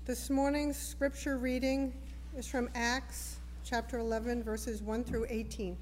This morning's scripture reading is from Acts chapter 11, verses 1 through 18.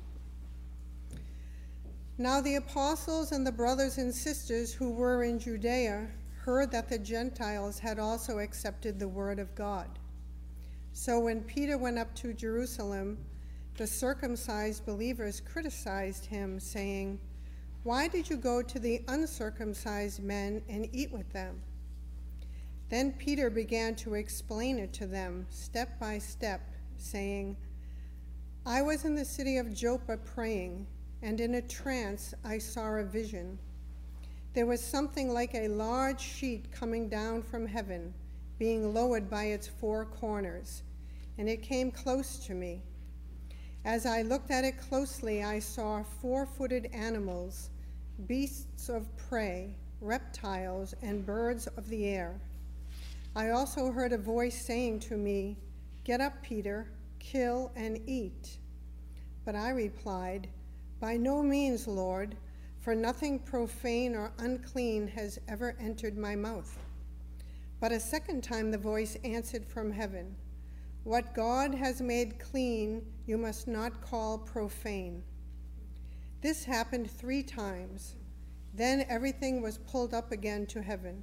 Now the apostles and the brothers and sisters who were in Judea heard that the Gentiles had also accepted the word of God. So when Peter went up to Jerusalem, the circumcised believers criticized him, saying, "Why did you go to the uncircumcised men and eat with them?" Then Peter began to explain it to them step by step, saying, "I was in the city of Joppa praying, and in a trance I saw a vision. There was something like a large sheet coming down from heaven, being lowered by its four corners, and it came close to me. As I looked at it closely, I saw four-footed animals, beasts of prey, reptiles, and birds of the air. I also heard a voice saying to me, 'Get up, Peter, kill and eat.' But I replied, 'By no means, Lord, for nothing profane or unclean has ever entered my mouth.' But a second time the voice answered from heaven, 'What God has made clean, you must not call profane.' This happened 3 times. Then everything was pulled up again to heaven.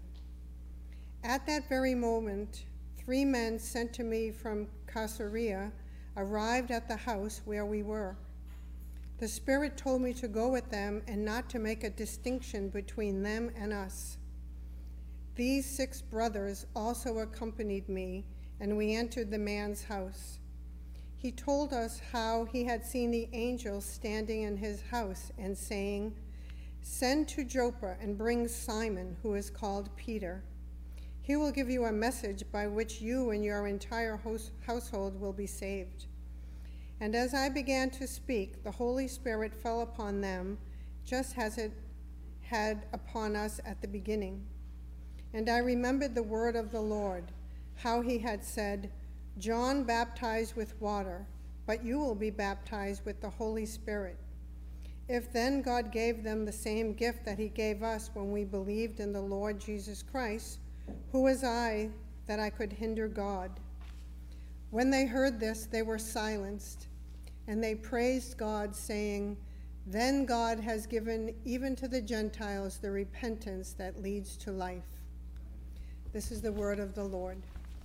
At that very moment, 3 men sent to me from Caesarea arrived at the house where we were. The Spirit told me to go with them and not to make a distinction between them and us. These 6 brothers also accompanied me, and we entered the man's house. He told us how he had seen the angel standing in his house and saying, 'Send to Joppa and bring Simon, who is called Peter. He will give you a message by which you and your entire household will be saved.' And as I began to speak, the Holy Spirit fell upon them, just as it had upon us at the beginning. And I remembered the word of the Lord, how he had said, 'John baptized with water, but you will be baptized with the Holy Spirit.' If then God gave them the same gift that he gave us when we believed in the Lord Jesus Christ, who was I that I could hinder God?" When they heard this, they were silenced, and they praised God, saying, "Then God has given even to the Gentiles the repentance that leads to life." This is the word of the Lord.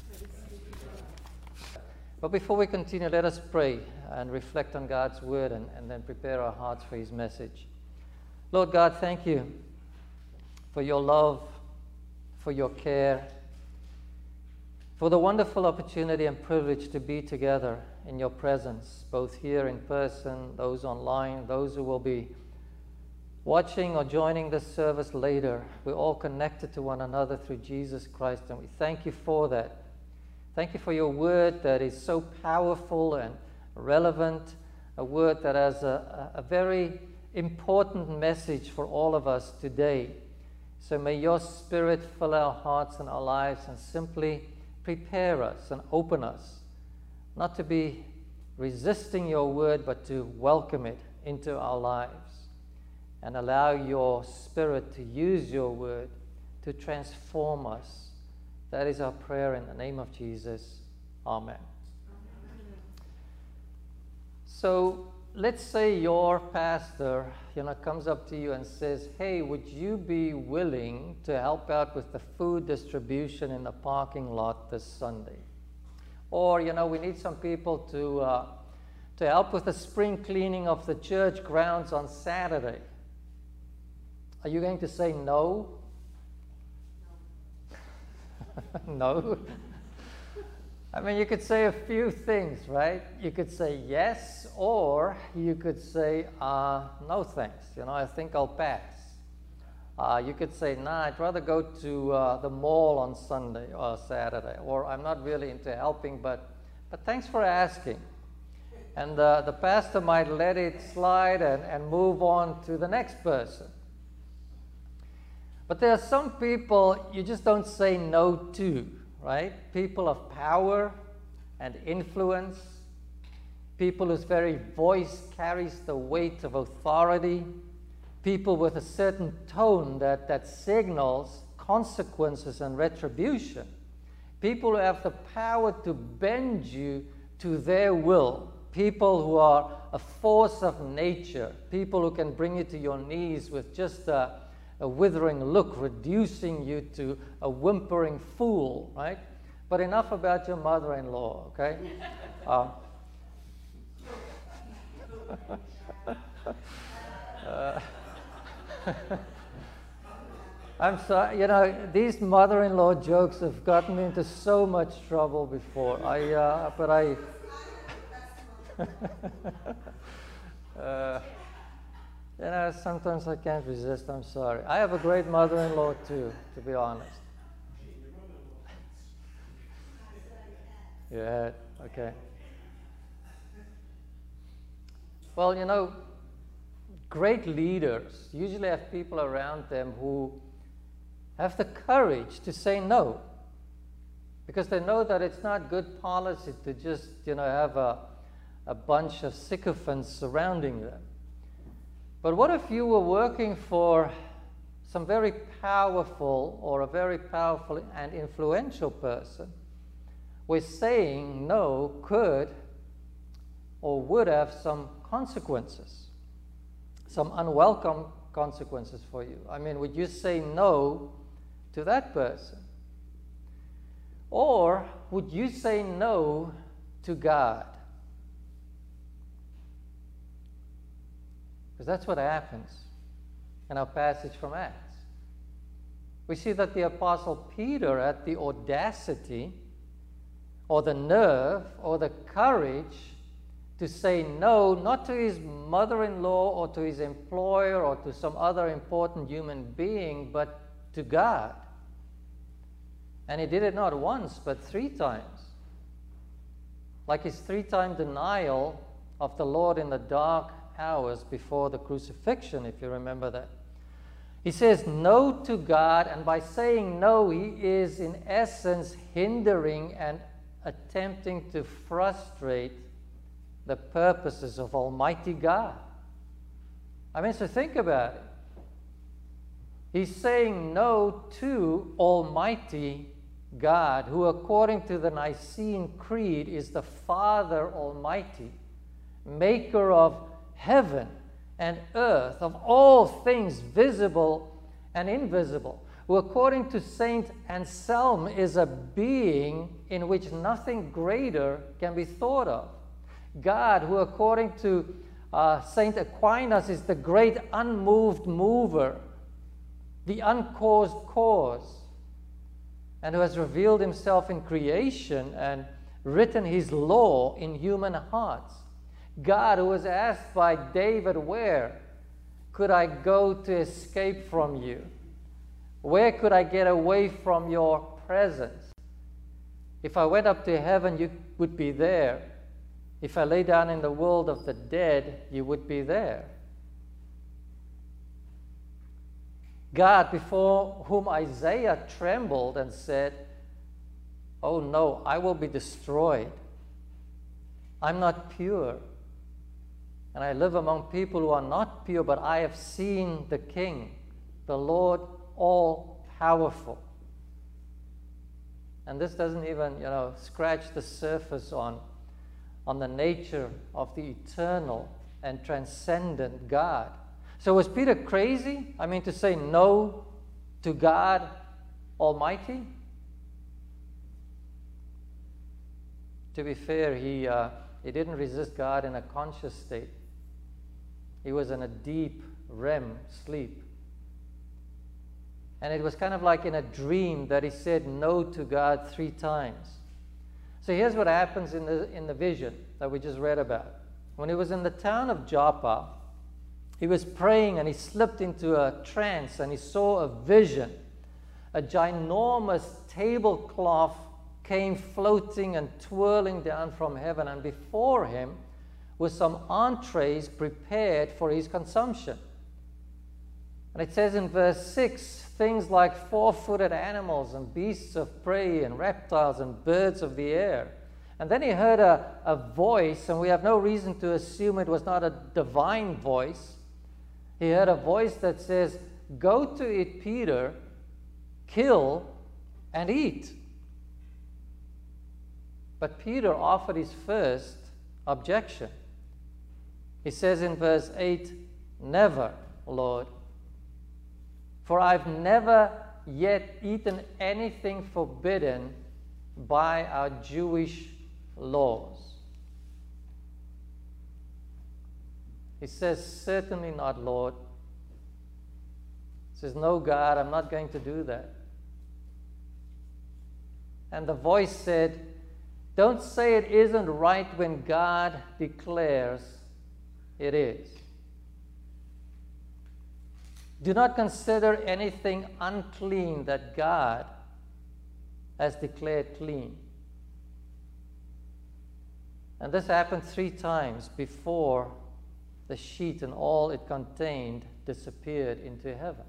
But before we continue, let us pray and reflect on God's word and then prepare our hearts for his message. Lord God, thank you for your love, for your care, for the wonderful opportunity and privilege to be together in your presence, both here in person, those online, those who will be watching or joining this service later. We're all connected to one another through Jesus Christ, and we thank you for that. Thank you for your word that is so powerful and relevant, a word that has a very important message for all of us today. So may your Spirit fill our hearts and our lives and simply prepare us and open us, not to be resisting your word, but to welcome it into our lives and allow your Spirit to use your word to transform us. That is our prayer in the name of Jesus. Amen. So let's say your pastor, comes up to you and says, "Hey, would you be willing to help out with the food distribution in the parking lot this Sunday?" Or, we need some people to help with the spring cleaning of the church grounds on Saturday. Are you going to say no? No? I mean, you could say a few things, right? You could say yes, or you could say, no thanks, I think I'll pass. You could say, nah, I'd rather go to the mall on Sunday or Saturday, or I'm not really into helping, but thanks for asking. And the pastor might let it slide and move on to the next person. But there are some people you just don't say no to, right? People of power and influence, people whose very voice carries the weight of authority, people with a certain tone that signals consequences and retribution. people who have the power to bend you to their will, people who are a force of nature, people who can bring you to your knees with just a withering look, reducing you to a whimpering fool, right? But enough about your mother-in-law, okay? I'm sorry, you know, these mother-in-law jokes have gotten me into so much trouble before. You know, sometimes I can't resist, I'm sorry. I have a great mother-in-law too, to be honest. Yeah, okay. Well, you know, great leaders usually have people around them who have the courage to say no, because they know that it's not good policy to just, you know, have a bunch of sycophants surrounding them. But what if you were working for some very powerful or a very powerful and influential person, where saying no could or would have some consequences, some unwelcome consequences for you? I mean, would you say no to that person? Or would you say no to God? Because that's what happens in our passage from Acts. We see that the Apostle Peter had the audacity or the nerve or the courage to say no, not to his mother-in-law or to his employer or to some other important human being, but to God. And he did it not once, but 3 times. Like his 3-time denial of the Lord in the dark hours before the crucifixion, if you remember that. He says no to God, and by saying no, he is in essence hindering and attempting to frustrate the purposes of Almighty God. I mean, so think about it. He's saying no to Almighty God, who according to the Nicene Creed is the Father Almighty, maker of heaven and earth, of all things visible and invisible, who according to Saint Anselm is a being in which nothing greater can be thought of. God, who according to Saint Aquinas is the great unmoved mover, the uncaused cause, and who has revealed himself in creation and written his law in human hearts. God, who was asked by David, where could I go to escape from you? Where could I get away from your presence? If I went up to heaven, you would be there. If I lay down in the world of the dead, you would be there. God, before whom Isaiah trembled and said, "Oh no, I will be destroyed. I'm not pure. And I live among people who are not pure, but I have seen the King, the Lord all-powerful." And this doesn't even, you know, scratch the surface on the nature of the eternal and transcendent God. So was Peter crazy? I mean, to say no to God Almighty? To be fair, he didn't resist God in a conscious state. He was in a deep REM sleep. And it was kind of like in a dream that he said no to God 3 times. So here's what happens in the vision that we just read about. When he was in the town of Joppa, he was praying and he slipped into a trance and he saw a vision. A ginormous tablecloth came floating and twirling down from heaven, and before him were some entrees prepared for his consumption. And it says in verse 6, things like 4-footed animals and beasts of prey and reptiles and birds of the air. And then he heard a voice, and we have no reason to assume it was not a divine voice. He heard a voice that says, "Go to it, Peter, kill and eat." But Peter offered his first objection. He says in verse 8, "Never, Lord, for I've never yet eaten anything forbidden by our Jewish laws." He says, "Certainly not, Lord." He says, "No, God, I'm not going to do that." And the voice said, "Don't say it isn't right when God declares it is. Do not consider anything unclean that God has declared clean." And this happened 3 times before the sheet and all it contained disappeared into heaven.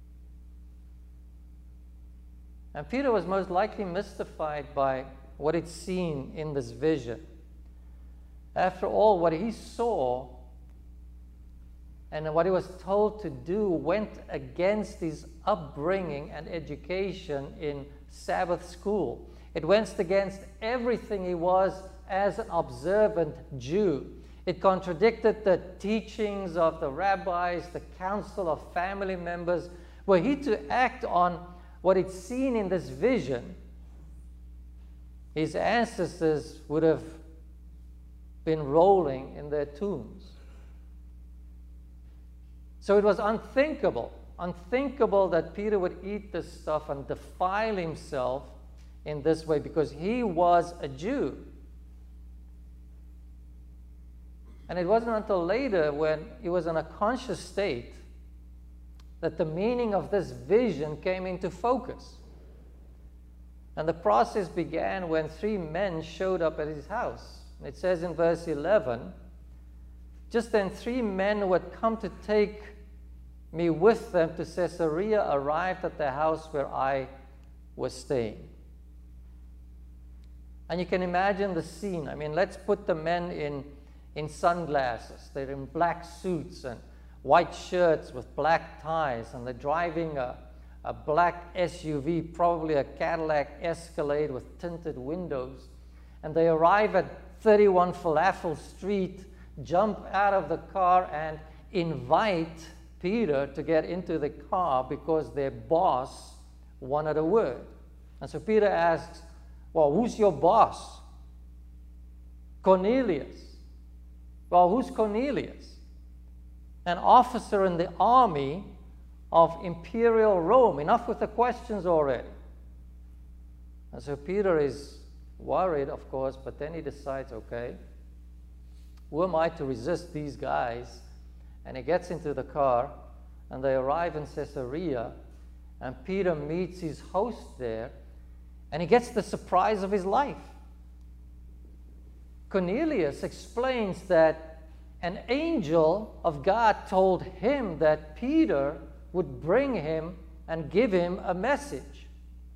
And Peter was most likely mystified by what he'd seen in this vision. After all, what he saw and what he was told to do went against his upbringing and education in Sabbath school. It went against everything he was as an observant Jew. It contradicted the teachings of the rabbis, the council of family members. Were he to act on what he'd seen in this vision, his ancestors would have been rolling in their tombs. So it was unthinkable that Peter would eat this stuff and defile himself in this way, because he was a Jew. And it wasn't until later, when he was in a conscious state, that the meaning of this vision came into focus. And the process began when 3 men showed up at his house. And it says in verse 11, "Just then 3 men who had come to take me with them to Caesarea arrived at the house where I was staying." And you can imagine the scene. I mean, let's put the men in sunglasses. They're in black suits and white shirts with black ties, and they're driving a black SUV, probably a Cadillac Escalade with tinted windows. And they arrive at 31 Falafel Street, jump out of the car, and invite Peter to get into the car because their boss wanted a word. And so Peter asks, "Well, who's your boss?" "Cornelius." "Well, who's Cornelius?" "An officer in the army of Imperial Rome." Enough with the questions already. And so Peter is worried, of course, but then he decides, okay, who am I to resist these guys? And he gets into the car, and they arrive in Caesarea, and Peter meets his host there, and he gets the surprise of his life. Cornelius explains that an angel of God told him that Peter would bring him and give him a message.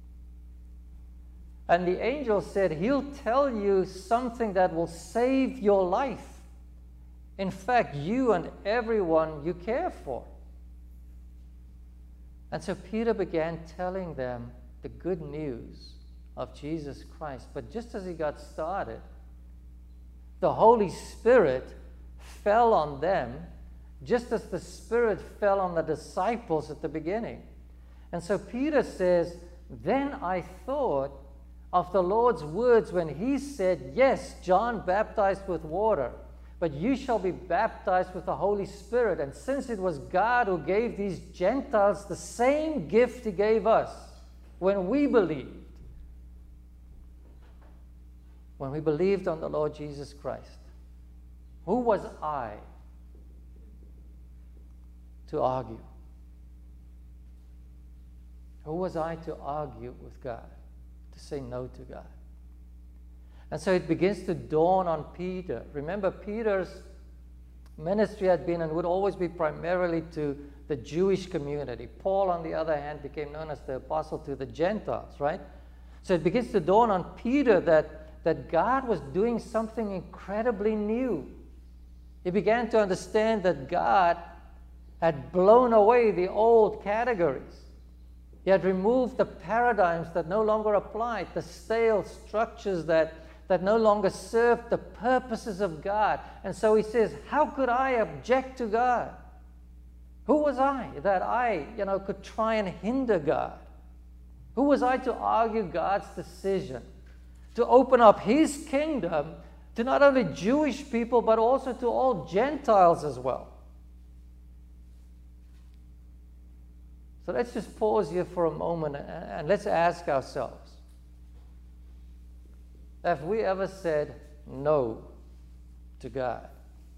And the angel said, "He'll tell you something that will save your life. In fact, you and everyone you care for." And so Peter began telling them the good news of Jesus Christ. But just as he got started, the Holy Spirit fell on them, just as the Spirit fell on the disciples at the beginning. And so Peter says, "Then I thought of the Lord's words when he said, 'Yes, John baptized with water, but you shall be baptized with the Holy Spirit.' And since it was God who gave these Gentiles the same gift he gave us when we believed on the Lord Jesus Christ, who was I to argue? Who was I to argue with God, to say no to God?" And so it begins to dawn on Peter. Remember, Peter's ministry had been and would always be primarily to the Jewish community. Paul, on the other hand, became known as the apostle to the Gentiles, right? So it begins to dawn on Peter that God was doing something incredibly new. He began to understand that God had blown away the old categories. He had removed the paradigms that no longer applied, the stale structures that that no longer served the purposes of God. And so he says, how could I object to God? Who was I that I, could try and hinder God? Who was I to argue God's decision to open up his kingdom to not only Jewish people, but also to all Gentiles as well? So let's just pause here for a moment and let's ask ourselves, have we ever said no to God?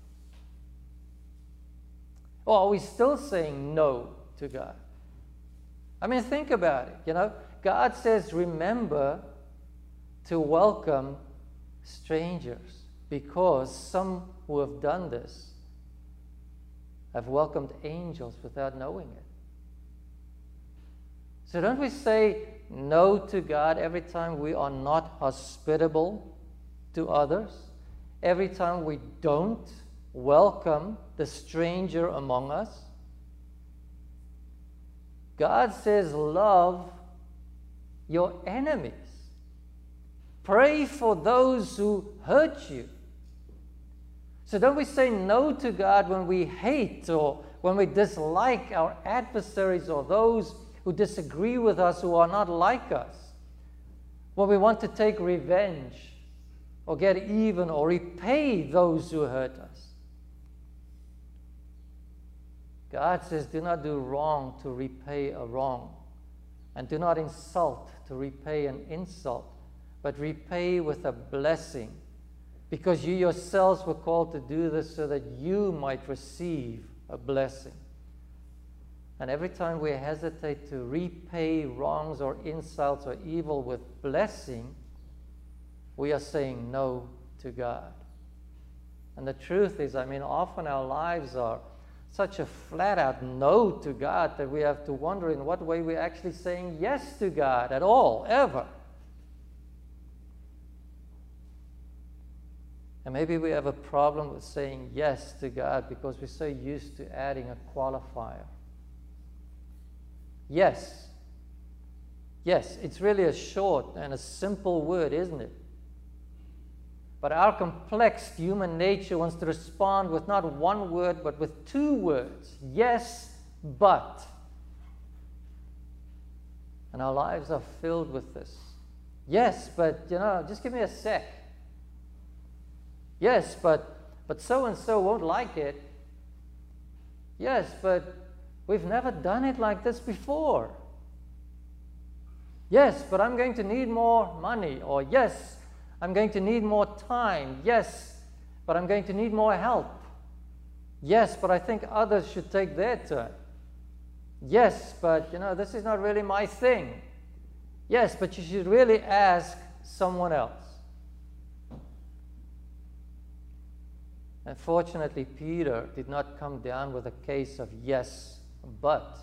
Or are we still saying no to God? I mean, think about it, God says, remember to welcome strangers, because some who have done this have welcomed angels without knowing it. So don't we say no to God every time we are not hospitable to others? Every time we don't welcome the stranger among us? God says, love your enemies. Pray for those who hurt you. So don't we say no to God when we hate or when we dislike our adversaries or those who disagree with us, who are not like us? When we want to take revenge or get even or repay those who hurt us? God says, do not do wrong to repay a wrong, and do not insult to repay an insult, but repay with a blessing, because you yourselves were called to do this so that you might receive a blessing. And every time we hesitate to repay wrongs or insults or evil with blessing, we are saying no to God. And the truth is, often our lives are such a flat-out no to God that we have to wonder in what way we're actually saying yes to God at all, ever. And maybe we have a problem with saying yes to God because we're so used to adding a qualifier. Yes. Yes, it's really a short and a simple word, isn't it? But our complex human nature wants to respond with not one word, but with two words. Yes, but. And our lives are filled with this. Yes, but, just give me a sec. Yes, but so-and-so won't like it. Yes, but we've never done it like this before. Yes, but I'm going to need more money. Or yes, I'm going to need more time. Yes, but I'm going to need more help. Yes, but I think others should take their turn. Yes, but, this is not really my thing. Yes, but you should really ask someone else. Unfortunately, Peter did not come down with a case of yes, but.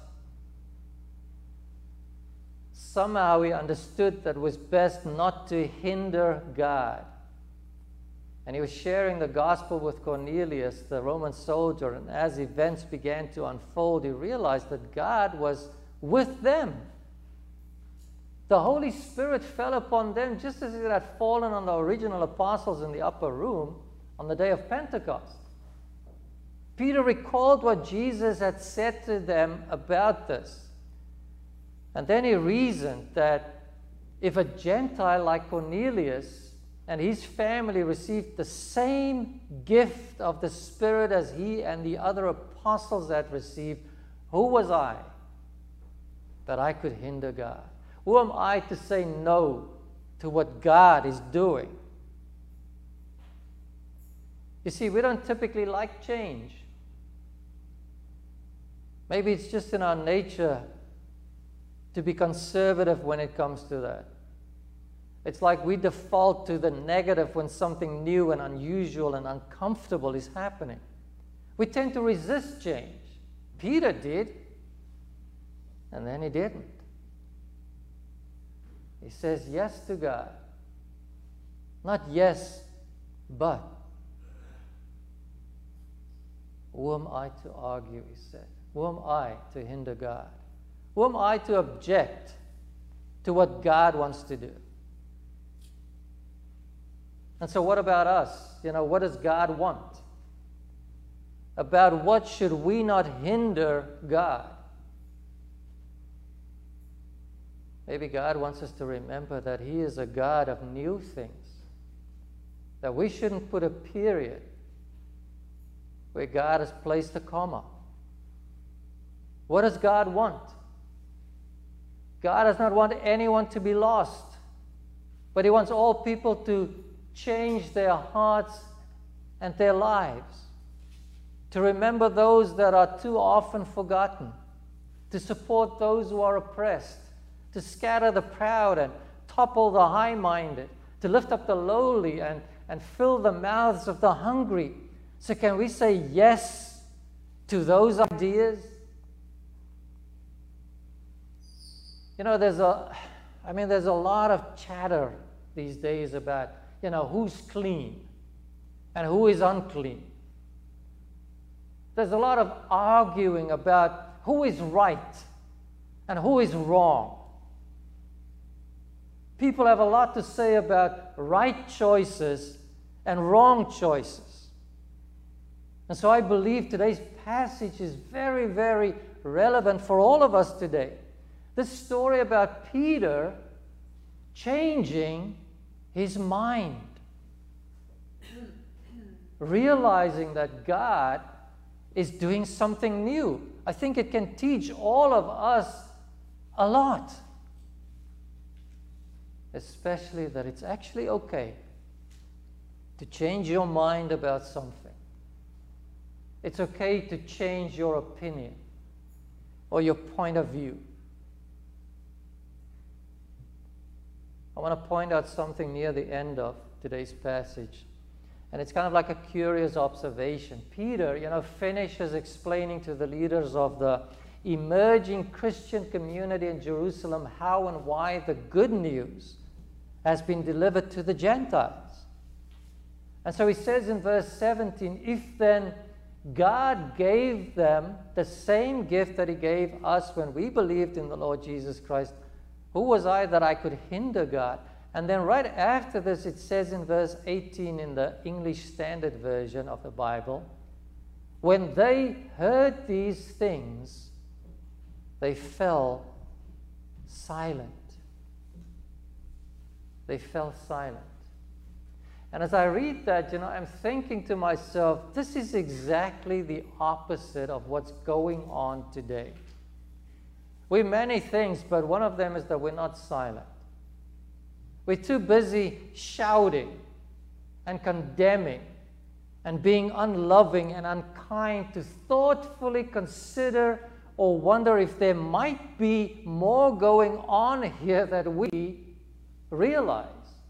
Somehow he understood that it was best not to hinder God. And he was sharing the gospel with Cornelius, the Roman soldier, and as events began to unfold, he realized that God was with them. The Holy Spirit fell upon them just as it had fallen on the original apostles in the upper room on the day of Pentecost. Peter recalled what Jesus had said to them about this. And then he reasoned that if a Gentile like Cornelius and his family received the same gift of the Spirit as he and the other apostles had received, who was I that I could hinder God? Who am I to say no to what God is doing? You see, we don't typically like change. Maybe it's just in our nature to be conservative when it comes to that. It's like we default to the negative when something new and unusual and uncomfortable is happening. We tend to resist change. Peter did, and then he didn't. He says yes to God. Not yes, but. Who am I to argue, he said. Who am I to hinder God? Who am I to object to what God wants to do? And so what about us? What does God want? About what should we not hinder God? Maybe God wants us to remember that He is a God of new things, that we shouldn't put a period where God has placed a comma. What does God want? God does not want anyone to be lost, but He wants all people to change their hearts and their lives, to remember those that are too often forgotten, to support those who are oppressed, to scatter the proud and topple the high-minded, to lift up the lowly and fill the mouths of the hungry. So can we say yes to those ideas? There's a lot of chatter these days about, who's clean and who is unclean. There's a lot of arguing about who is right and who is wrong. People have a lot to say about right choices and wrong choices. And so I believe today's passage is very, very relevant for all of us today. This story about Peter changing his mind, realizing that God is doing something new. I think it can teach all of us a lot, especially that it's actually okay to change your mind about something. It's okay to change your opinion or your point of view. I want to point out something near the end of today's passage. And it's kind of like a curious observation. Peter, finishes explaining to the leaders of the emerging Christian community in Jerusalem how and why the good news has been delivered to the Gentiles. And so he says in verse 17, if then God gave them the same gift that He gave us when we believed in the Lord Jesus Christ, who was I that I could hinder God? And then right after this, it says in verse 18 in the English Standard Version of the Bible, when they heard these things, they fell silent. They fell silent. And as I read that, I'm thinking to myself, this is exactly the opposite of what's going on today. We're many things, but one of them is that we're not silent. We're too busy shouting and condemning and being unloving and unkind to thoughtfully consider or wonder if there might be more going on here that we realize.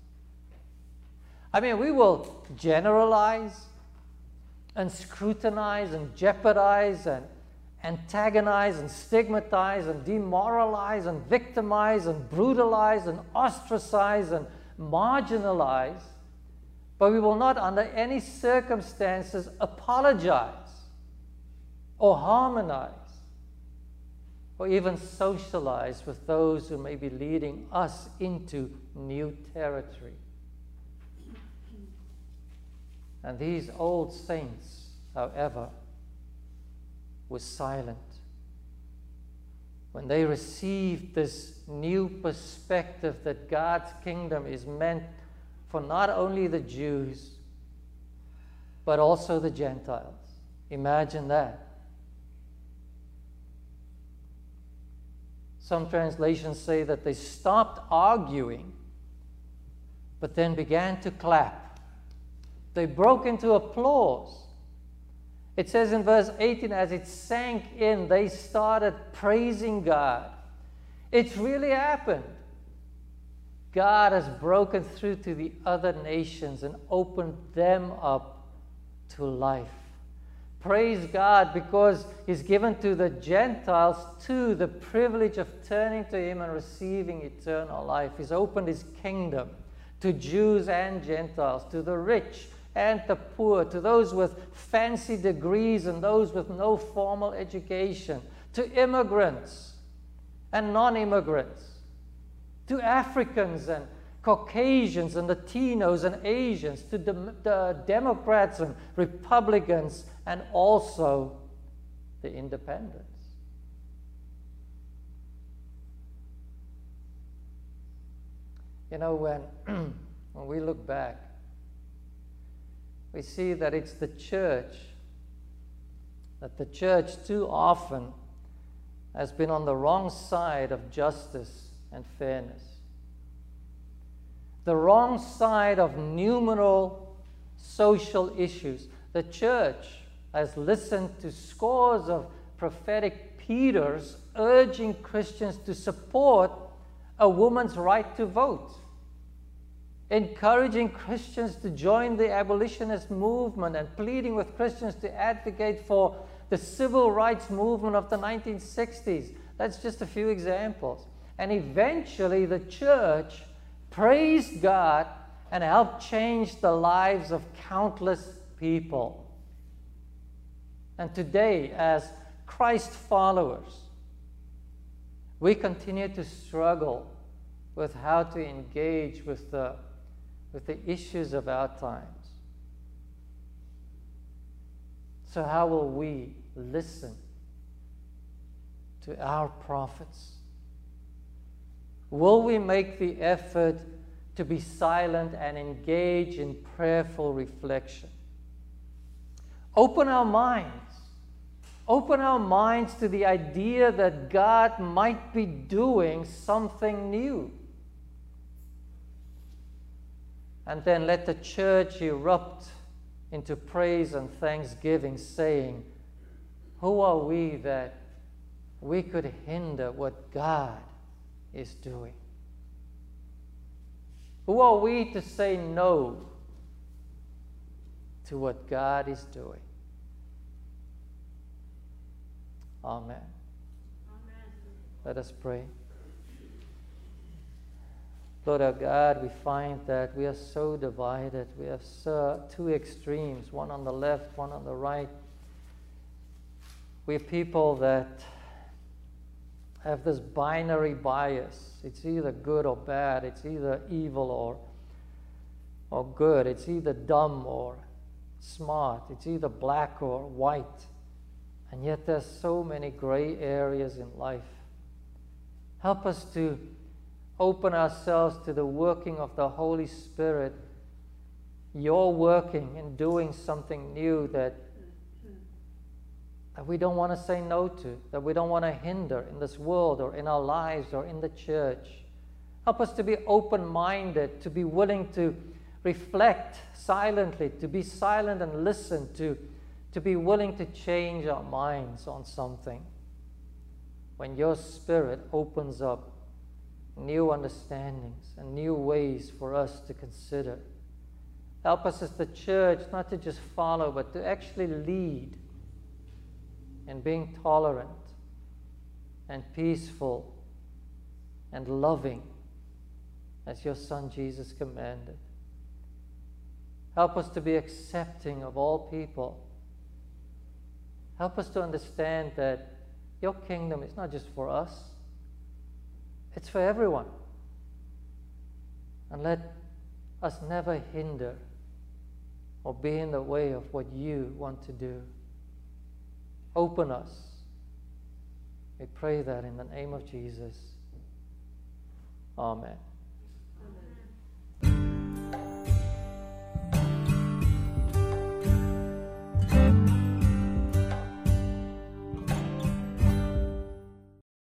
We will generalize and scrutinize and jeopardize and antagonize and stigmatize and demoralize and victimize and brutalize and ostracize and marginalize, but we will not under any circumstances apologize or harmonize or even socialize with those who may be leading us into new territory. And these old saints, however, were silent. When they received this new perspective that God's kingdom is meant for not only the Jews, but also the Gentiles. Imagine that. Some translations say that they stopped arguing, but then began to clap. They broke into applause. It says in verse 18, as it sank in, they started praising God. It's really happened. God has broken through to the other nations and opened them up to life. Praise God, because He's given to the Gentiles too the privilege of turning to Him and receiving eternal life. He's opened His kingdom to Jews and Gentiles, to the rich and the poor, to those with fancy degrees and those with no formal education, to immigrants and non-immigrants, to Africans and Caucasians and Latinos and Asians, to the Democrats and Republicans, and also the independents. You know, when we look back, we see that it's the church, that the church too often has been on the wrong side of justice and fairness, the wrong side of numerous social issues. The church has listened to scores of prophetic Peters urging Christians to support a woman's right to vote, encouraging Christians to join the abolitionist movement, and pleading with Christians to advocate for the civil rights movement of the 1960s. That's just a few examples. And eventually the church praised God and helped change the lives of countless people. And today, as Christ followers, we continue to struggle with how to engage with the issues of our times. So how will we listen to our prophets? Will we make the effort to be silent and engage in prayerful reflection? Open our minds. Open our minds to the idea that God might be doing something new. And then let the church erupt into praise and thanksgiving, saying, who are we that we could hinder what God is doing? Who are we to say no to what God is doing? Amen. Amen. Let us pray. Lord our God, we find that we are so divided. We have two extremes, one on the left, one on the right. We have people that have this binary bias. It's either good or bad. It's either evil or good. It's either dumb or smart. It's either black or white. And yet there's so many gray areas in life. Help us to open ourselves to the working of the Holy Spirit. You're working and doing something new that we don't want to say no to, that we don't want to hinder in this world or in our lives or in the church. Help us to be open-minded, to be willing to reflect silently, to be silent and listen, to be willing to change our minds on something. When your Spirit opens up new understandings and new ways for us to consider. Help us as the church not to just follow, but to actually lead in being tolerant and peaceful and loving as your Son Jesus commanded. Help us to be accepting of all people. Help us to understand that your kingdom is not just for us, it's for everyone. And let us never hinder or be in the way of what you want to do. Open us. We pray that in the name of Jesus. Amen.